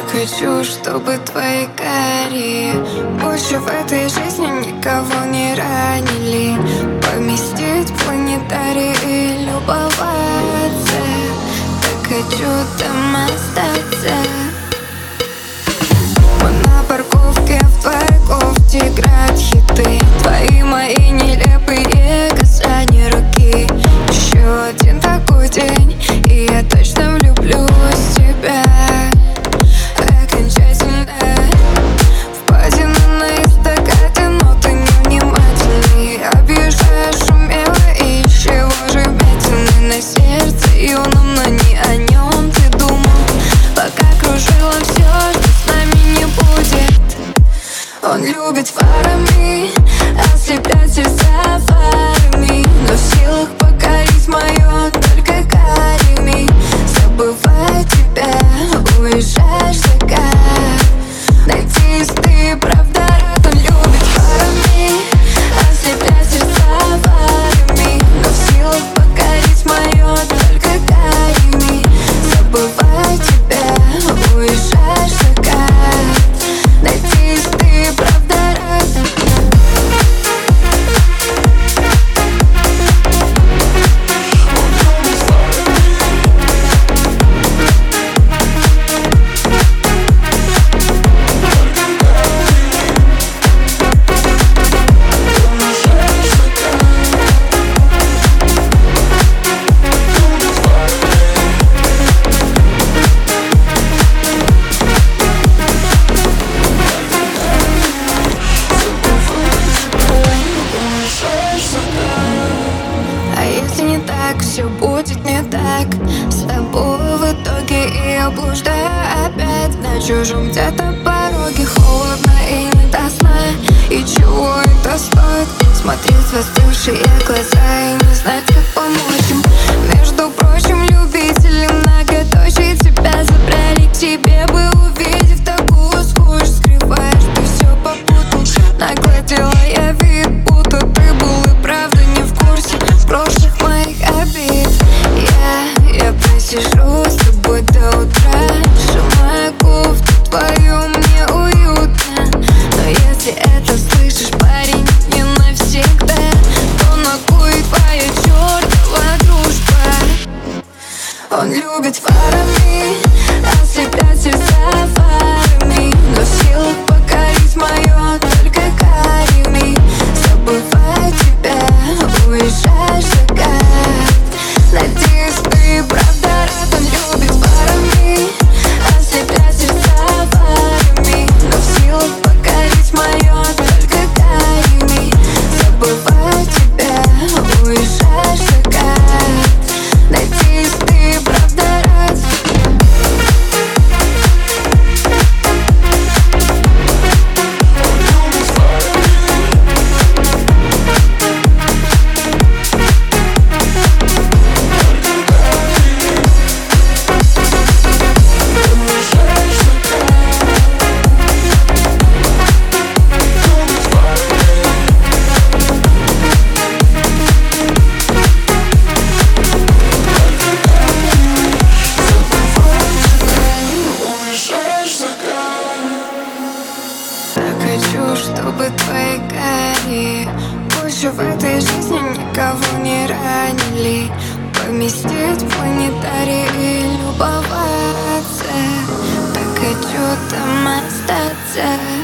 хочу, чтобы твои карие больше в этой жизни никого не ранили. Поместить в планетарий и любоваться. Так хочу там остаться. Мы на парковке в твоей кофте играют хиты. Твои мои нелепые касания руки. Еще один такой день, и я точно влюблюсь в тебя. Окончательно. Впадина на эстакаде, но ты невнимательный. Объезжаешь умело и чего же вмятины на сердце юном, но не о нем ты думал, пока кружила все, что с нами не будет. Он любит фарами ослеплять сердца фарами, но в силах покорить мое только карими. Забывай тебя, уезжаешь в закат. Надеюсь, ты правда рад. Он любит фарами ослеплять сердца фарами, но в силах покорить мое только карими. Забывай тебя, уезжаешь в закат. Надеюсь, ты правда рад. А если не так, все будет не так. С тобой в итоге и я блуждаю опять на чужом где-то пороге. Холодно и не до сна. И чего это стоит? Смотреть в застывшие глаза и не знать, как помочь им. Между прочим, любители многоточий тебя забрали к тебе бы, увидев такую скучь. Скрываешь ты все попутно. Нагладила я вид, будто ты был и правда не в курсе прошлых моих обид. Я посижу с тобой до утра, сжимая кофту твою, мне уютно. Но если это слышишь, парень, не навсегда, то на кой твоя чертова дружба? Он любит фарами ослеплять сердца фарами, но в силах покорить мое только карими. Забывай тебя, уезжаешь в закат. Надеюсь, ты правда рад. Он любит фарами ослеплять сердца фарами, но в силах покорить мое только карими. Забывай тебя, уезжаешь в закат. Надеюсь, ты правда рад. Так хочу, чтобы твои карие больше в этой жизни никого не ранили. Поместить в планетарий и любоваться. Так хочу там остаться.